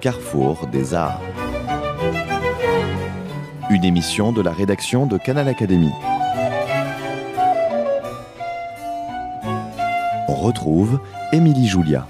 carrefour des arts. Une émission de la rédaction de Canal Académie. On retrouve Émilie Julia.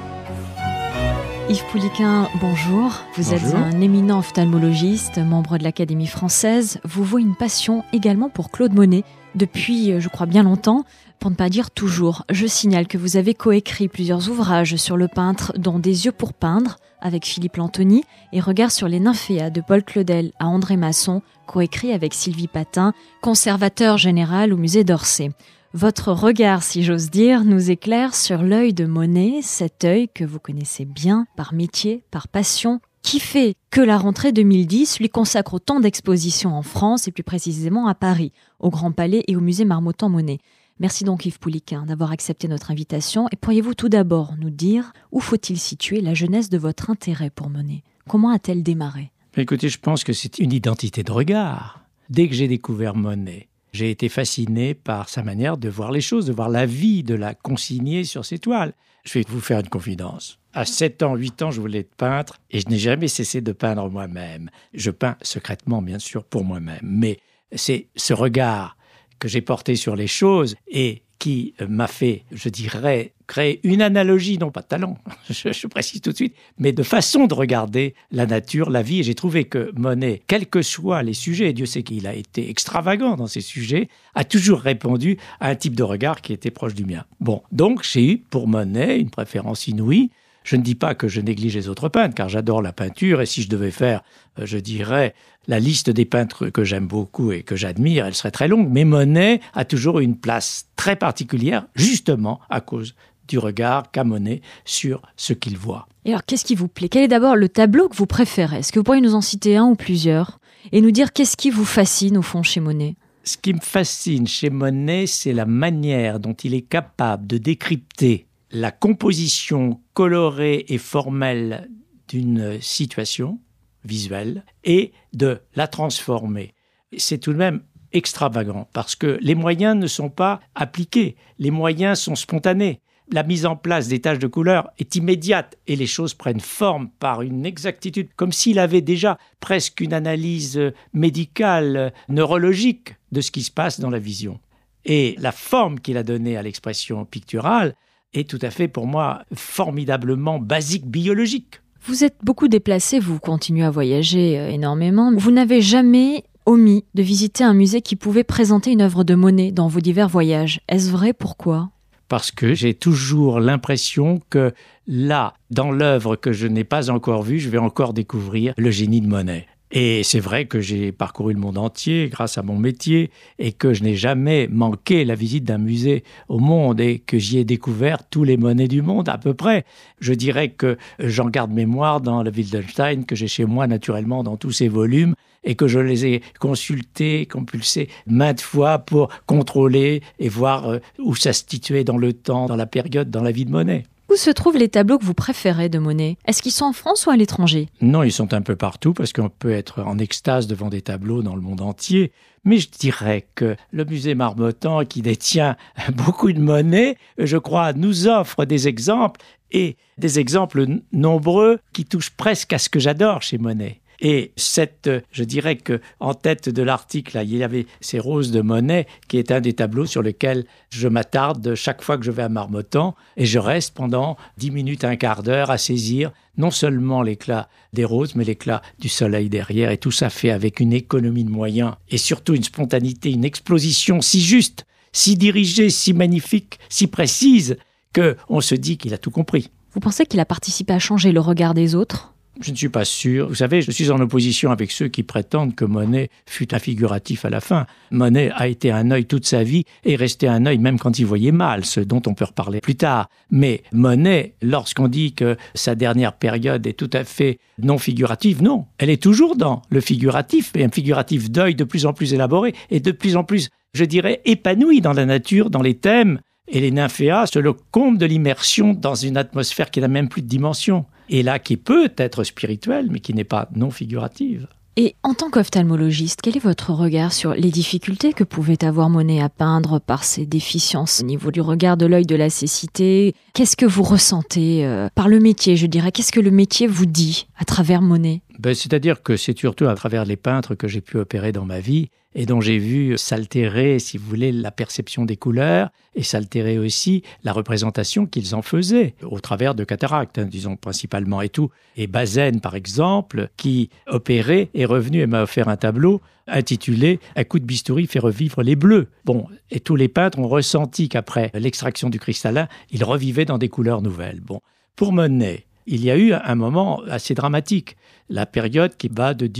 Yves Pouliquin, bonjour. Vous êtes un éminent ophtalmologiste, membre de l'Académie française. Vous vouez une passion également pour Claude Monet, depuis, je crois, bien longtemps, pour ne pas dire toujours. Je signale que vous avez coécrit plusieurs ouvrages sur le peintre, dont Des yeux pour peindre, avec Philippe Lantoni, et Regard sur les nymphéas de Paul Claudel à André Masson, coécrit avec Sylvie Patin, conservateur général au musée d'Orsay. Votre regard, si j'ose dire, nous éclaire sur l'œil de Monet, cet œil que vous connaissez bien, par métier, par passion, qui fait que la rentrée 2010 lui consacre autant d'expositions en France et plus précisément à Paris, au Grand Palais et au musée Marmottan-Monet. Merci donc Yves Pouliquin d'avoir accepté notre invitation. Et pourriez-vous tout d'abord nous dire où faut-il situer la genèse de votre intérêt pour Monet ? Comment a-t-elle démarré ? Écoutez, je pense que c'est une identité de regard. Dès que j'ai découvert Monet, j'ai été fasciné par sa manière de voir les choses, de voir la vie, de la consigner sur ses toiles. Je vais vous faire une confidence. À 7 ans, 8 ans, je voulais être peintre et je n'ai jamais cessé de peindre moi-même. Je peins secrètement, bien sûr, pour moi-même. Mais c'est ce regard que j'ai porté sur les choses et qui m'a fait, je dirais, créer une analogie, non pas de talent, je précise tout de suite, mais de façon de regarder la nature, la vie. Et j'ai trouvé que Monet, quels que soient les sujets, et Dieu sait qu'il a été extravagant dans ces sujets, a toujours répondu à un type de regard qui était proche du mien. Bon, donc j'ai eu pour Monet une préférence inouïe. Je ne dis pas que je néglige les autres peintres, car j'adore la peinture, et si je devais faire, je dirais, la liste des peintres que j'aime beaucoup et que j'admire, elle serait très longue. Mais Monet a toujours eu une place très particulière, justement à cause du regard qu'a Monet sur ce qu'il voit. Et alors, qu'est-ce qui vous plaît ? Quel est d'abord le tableau que vous préférez ? Est-ce que vous pourriez nous en citer un ou plusieurs ? Et nous dire qu'est-ce qui vous fascine, au fond, chez Monet ? Ce qui me fascine chez Monet, c'est la manière dont il est capable de décrypter la composition colorée et formelle d'une situation visuelle et de la transformer. C'est tout de même extravagant parce que les moyens ne sont pas appliqués, les moyens sont spontanés. La mise en place des taches de couleur est immédiate et les choses prennent forme par une exactitude, comme s'il avait déjà presque une analyse médicale, neurologique de ce qui se passe dans la vision. Et la forme qu'il a donnée à l'expression picturale est tout à fait, pour moi, formidablement basique, biologique. Vous êtes beaucoup déplacé, vous continuez à voyager énormément. Vous n'avez jamais omis de visiter un musée qui pouvait présenter une œuvre de Monet dans vos divers voyages. Est-ce vrai ? Pourquoi ? Parce que j'ai toujours l'impression que là, dans l'œuvre que je n'ai pas encore vue, je vais encore découvrir le génie de Monet. Et c'est vrai que j'ai parcouru le monde entier grâce à mon métier et que je n'ai jamais manqué la visite d'un musée au monde et que j'y ai découvert tous les Monets du monde à peu près. Je dirais que j'en garde mémoire dans le Wildenstein que j'ai chez moi naturellement dans tous ses volumes et que je les ai consultés, compulsés maintes fois pour contrôler et voir où ça se situait dans le temps, dans la période, dans la vie de Monet. Où se trouvent les tableaux que vous préférez de Monet ? Est-ce qu'ils sont en France ou à l'étranger ? Non, ils sont un peu partout parce qu'on peut être en extase devant des tableaux dans le monde entier. Mais je dirais que le musée Marmottan, qui détient beaucoup de Monet, je crois, nous offre des exemples et des exemples nombreux qui touchent presque à ce que j'adore chez Monet. Et je dirais qu'en tête de l'article, il y avait ces roses de Monet, qui est un des tableaux sur lesquels je m'attarde chaque fois que je vais à Marmottan. Et je reste pendant 10 minutes, un quart d'heure à saisir non seulement l'éclat des roses, mais l'éclat du soleil derrière. Et tout ça fait avec une économie de moyens et surtout une spontanéité, une explosion si juste, si dirigée, si magnifique, si précise, qu'on se dit qu'il a tout compris. Vous pensez qu'il a participé à changer le regard des autres ? Je ne suis pas sûr. Vous savez, je suis en opposition avec ceux qui prétendent que Monet fut un figuratif à la fin. Monet a été un œil toute sa vie et resté un œil même quand il voyait mal, ce dont on peut reparler plus tard. Mais Monet, lorsqu'on dit que sa dernière période est tout à fait non figurative, non. Elle est toujours dans le figuratif, et un figuratif d'œil de plus en plus élaboré et de plus en plus, je dirais, épanoui dans la nature, dans les thèmes. Et les nymphéas, c'est le comble de l'immersion dans une atmosphère qui n'a même plus de dimension. Et là, qui peut être spirituelle, mais qui n'est pas non figurative. Et en tant qu'ophtalmologiste, quel est votre regard sur les difficultés que pouvait avoir Monet à peindre par ses déficiences au niveau du regard, de l'œil, de la cécité? Qu'est-ce que vous ressentez par le métier, je dirais? Qu'est-ce que le métier vous dit à travers Monet? C'est-à-dire que c'est surtout à travers les peintres que j'ai pu opérer dans ma vie et dont j'ai vu s'altérer, si vous voulez, la perception des couleurs et s'altérer aussi la représentation qu'ils en faisaient au travers de cataractes, disons principalement et tout. Et Bazaine, par exemple, qui opérait, est revenu et m'a offert un tableau intitulé « Un coup de bistouri fait revivre les bleus ». Bon, et tous les peintres ont ressenti qu'après l'extraction du cristallin, ils revivaient dans des couleurs nouvelles. Bon, pour Monet, il y a eu un moment assez dramatique, la période qui va de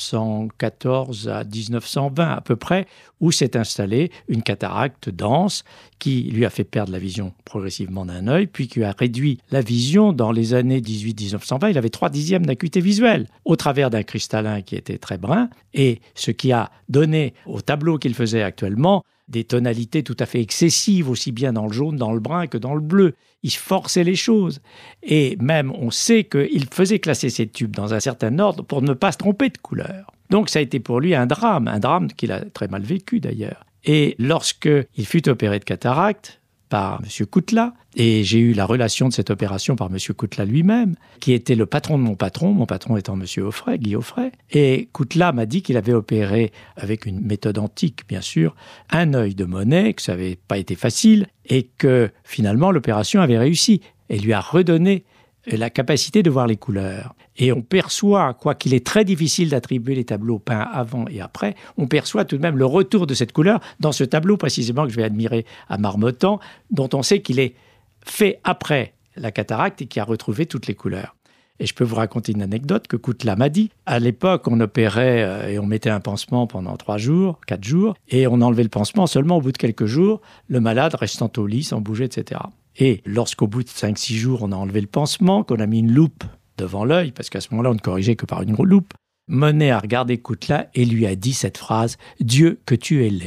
1914 à 1920 à peu près, où s'est installée une cataracte dense qui lui a fait perdre la vision progressivement d'un œil, puis qui a réduit la vision dans les années 18-1920. Il avait 3/10 d'acuité visuelle au travers d'un cristallin qui était très brun, et ce qui a donné au tableau qu'il faisait actuellement des tonalités tout à fait excessives, aussi bien dans le jaune, dans le brun que dans le bleu. Il forçait les choses. Et même, on sait qu'il faisait classer ses tubes dans un certain ordre pour ne pas se tromper de couleur. Donc ça a été pour lui un drame qu'il a très mal vécu d'ailleurs. Et lorsqu'il fut opéré de cataracte par M. Coutla, et j'ai eu la relation de cette opération par M. Coutla lui-même, qui était le patron de mon patron étant M. Offray, Guy Offray. Et Coutla m'a dit qu'il avait opéré, avec une méthode antique bien sûr, un œil de Monet, que ça n'avait pas été facile, et que finalement l'opération avait réussi, et lui a redonné la capacité de voir les couleurs. Et on perçoit, quoiqu'il est très difficile d'attribuer les tableaux peints avant et après, on perçoit tout de même le retour de cette couleur dans ce tableau précisément que je vais admirer à Marmottan, dont on sait qu'il est fait après la cataracte et qui a retrouvé toutes les couleurs. Et je peux vous raconter une anecdote que Coutla m'a dit. À l'époque, on opérait et on mettait un pansement pendant 3 jours, 4 jours, et on enlevait le pansement seulement au bout de quelques jours, le malade restant au lit, sans bouger, etc. Et lorsqu'au bout de 5-6 jours, on a enlevé le pansement, qu'on a mis une loupe devant l'œil, parce qu'à ce moment-là, on ne corrigeait que par une loupe, Monet a regardé Coutla et lui a dit cette phrase « Dieu, que tu es laid ».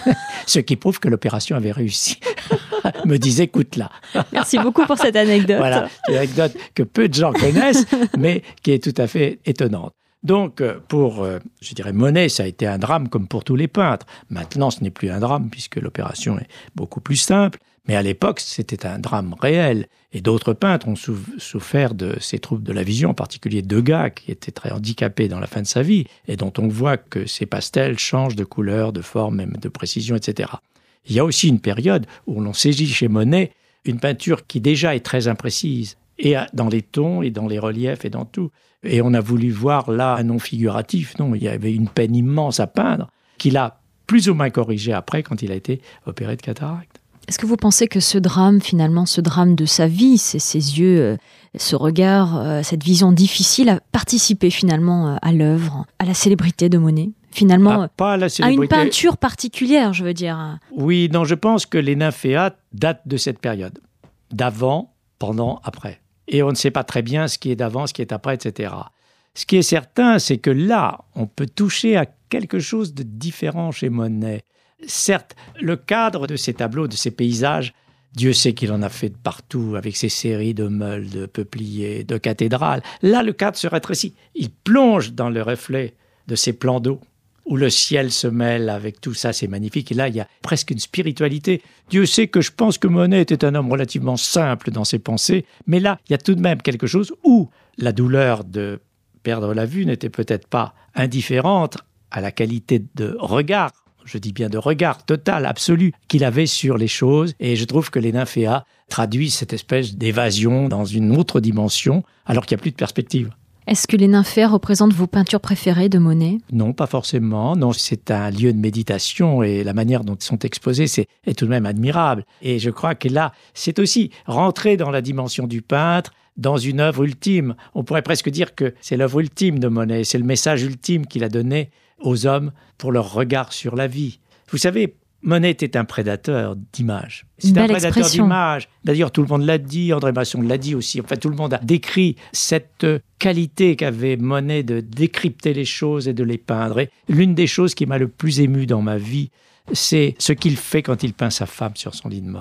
Ce qui prouve que l'opération avait réussi, me disait Coutla. Merci beaucoup pour cette anecdote. Voilà, une anecdote que peu de gens connaissent, mais qui est tout à fait étonnante. Donc, pour, je dirais, Monet, ça a été un drame comme pour tous les peintres. Maintenant, ce n'est plus un drame puisque l'opération est beaucoup plus simple. Mais à l'époque, c'était un drame réel. Et d'autres peintres ont souffert de ces troubles de la vision, en particulier Degas, qui était très handicapé dans la fin de sa vie, et dont on voit que ses pastels changent de couleur, de forme, même de précision, etc. Il y a aussi une période où l'on saisit chez Monet une peinture qui déjà est très imprécise, et dans les tons, et dans les reliefs, et dans tout. Et on a voulu voir là un non figuratif. Non, il y avait une peine immense à peindre, qu'il a plus ou moins corrigé après, quand il a été opéré de cataracte. Est-ce que vous pensez que ce drame, finalement, ce drame de sa vie, c'est ses yeux, ce regard, cette vision difficile, a participé finalement à l'œuvre, à la célébrité de Monet? Finalement, pas à la à célébrité. une peinture particulière, je veux dire. Oui, non, je pense que les nymphéas datent de cette période. D'avant, pendant, après. Et on ne sait pas très bien ce qui est d'avant, ce qui est après, etc. Ce qui est certain, c'est que là, on peut toucher à quelque chose de différent chez Monet. Certes, le cadre de ces tableaux, de ces paysages, Dieu sait qu'il en a fait de partout, avec ses séries de meules, de peupliers, de cathédrales. Là, le cadre se rétrécit. Il plonge dans le reflet de ces plans d'eau, où le ciel se mêle avec tout ça, c'est magnifique. Et là, il y a presque une spiritualité. Dieu sait que je pense que Monet était un homme relativement simple dans ses pensées, mais là, il y a tout de même quelque chose où la douleur de perdre la vue n'était peut-être pas indifférente à la qualité de regard, je dis bien de regard total, absolu, qu'il avait sur les choses. Et je trouve que les nymphéas traduisent cette espèce d'évasion dans une autre dimension, alors qu'il n'y a plus de perspective. Est-ce que les nymphéas représentent vos peintures préférées de Monet? Non, pas forcément. Non, c'est un lieu de méditation et la manière dont ils sont exposés est tout de même admirable. Et je crois que là, c'est aussi rentrer dans la dimension du peintre, dans une œuvre ultime. On pourrait presque dire que c'est l'œuvre ultime de Monet, c'est le message ultime qu'il a donné aux hommes pour leur regard sur la vie. Vous savez, Monet était un prédateur d'images. C'est un prédateur d'images. D'ailleurs, tout le monde l'a dit, André Masson l'a dit aussi. Enfin, tout le monde a décrit cette qualité qu'avait Monet de décrypter les choses et de les peindre. Et l'une des choses qui m'a le plus ému dans ma vie, c'est ce qu'il fait quand il peint sa femme sur son lit de mort.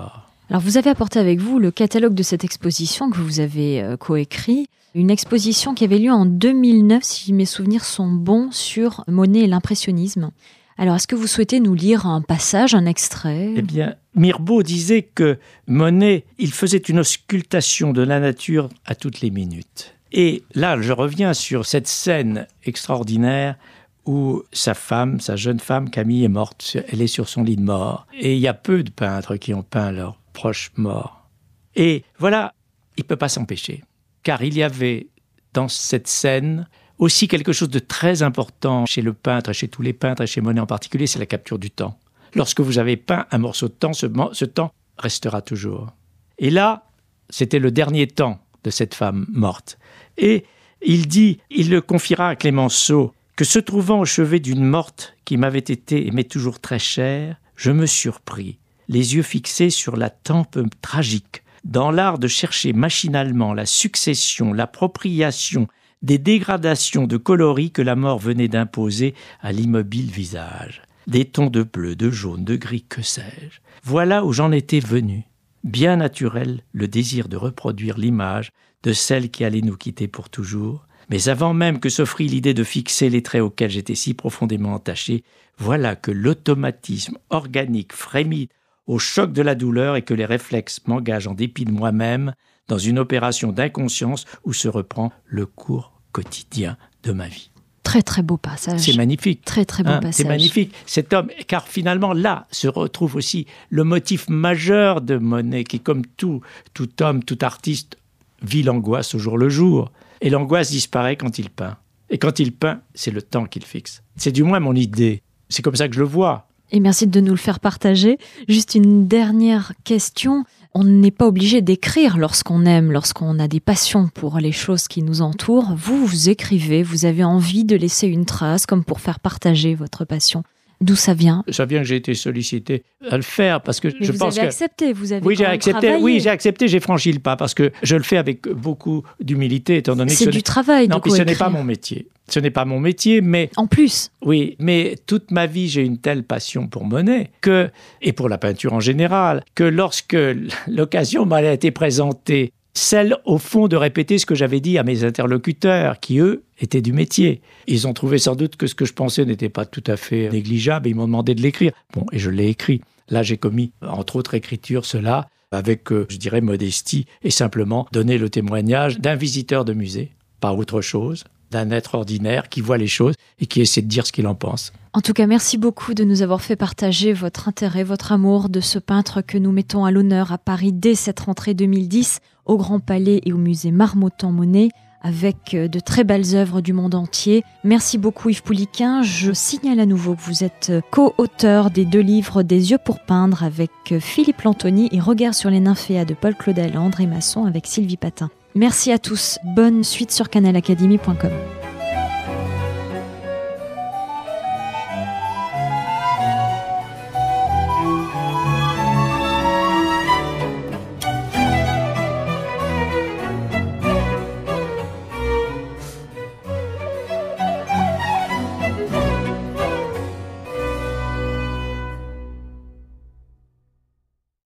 Alors vous avez apporté avec vous le catalogue de cette exposition que vous avez coécrit, une exposition qui avait lieu en 2009, si mes souvenirs sont bons, sur Monet et l'impressionnisme. Alors est-ce que vous souhaitez nous lire un passage, un extrait ? Eh bien, Mirbeau disait que Monet, il faisait une auscultation de la nature à toutes les minutes. Et là, je reviens sur cette scène extraordinaire où sa femme, sa jeune femme Camille est morte. Elle est sur son lit de mort. Et il y a peu de peintres qui ont peint leurs proches morts. Et voilà, il ne peut pas s'empêcher. Car il y avait dans cette scène aussi quelque chose de très important chez le peintre, chez tous les peintres et chez Monet en particulier, c'est la capture du temps. Lorsque vous avez peint un morceau de temps, ce temps restera toujours. Et là, c'était le dernier temps de cette femme morte. Et il le confiera à Clémenceau, que se trouvant au chevet d'une morte qui m'avait été et m'est toujours très chère, je me surpris, les yeux fixés sur la tempe tragique, dans l'art de chercher machinalement la succession, l'appropriation des dégradations de coloris que la mort venait d'imposer à l'immobile visage. Des tons de bleu, de jaune, de gris, que sais-je. Voilà où j'en étais venu. Bien naturel le désir de reproduire l'image de celle qui allait nous quitter pour toujours. Mais avant même que s'offrit l'idée de fixer les traits auxquels j'étais si profondément attaché, voilà que l'automatisme organique frémit au choc de la douleur et que les réflexes m'engagent en dépit de moi-même dans une opération d'inconscience où se reprend le cours quotidien de ma vie. Très très beau passage. C'est magnifique. Très très beau passage. C'est magnifique. Cet homme, car finalement là se retrouve aussi le motif majeur de Monet qui, comme tout homme, tout artiste, vit l'angoisse au jour le jour. Et l'angoisse disparaît quand il peint. Et quand il peint, c'est le temps qu'il fixe. C'est du moins mon idée. C'est comme ça que je le vois. Et merci de nous le faire partager. Juste une dernière question. On n'est pas obligé d'écrire lorsqu'on aime, lorsqu'on a des passions pour les choses qui nous entourent. Vous écrivez, vous avez envie de laisser une trace comme pour faire partager votre passion. D'où ça vient ? Ça vient que j'ai été sollicité à le faire parce que mais je pense que... accepté, vous avez j'ai accepté, j'ai franchi le pas parce que je le fais avec beaucoup d'humilité étant donné c'est que du travail de puis ce n'est pas mon métier. Ce n'est pas mon métier, mais... En plus. Oui, mais toute ma vie, j'ai une telle passion pour Monet, et pour la peinture en général, que lorsque l'occasion m'a été présentée, celle, au fond, de répéter ce que j'avais dit à mes interlocuteurs, qui, eux, étaient du métier. Ils ont trouvé sans doute que ce que je pensais n'était pas tout à fait négligeable, et ils m'ont demandé de l'écrire. Bon, et je l'ai écrit. Là, j'ai commis, entre autres écritures, cela, avec, je dirais, modestie, et simplement donner le témoignage d'un visiteur de musée, pas autre chose, d'un être ordinaire qui voit les choses et qui essaie de dire ce qu'il en pense. En tout cas, merci beaucoup de nous avoir fait partager votre intérêt, votre amour de ce peintre que nous mettons à l'honneur à Paris dès cette rentrée 2010, au Grand Palais et au musée Marmottan-Monet, avec de très belles œuvres du monde entier. Merci beaucoup Yves Pouliquen. Je signale à nouveau que vous êtes co-auteur des 2 livres Des yeux pour peindre avec Philippe Lantoni et Regard sur les nymphéas de Paul-Claude Allan, André Masson avec Sylvie Patin. Merci à tous. Bonne suite sur canalacademy.com.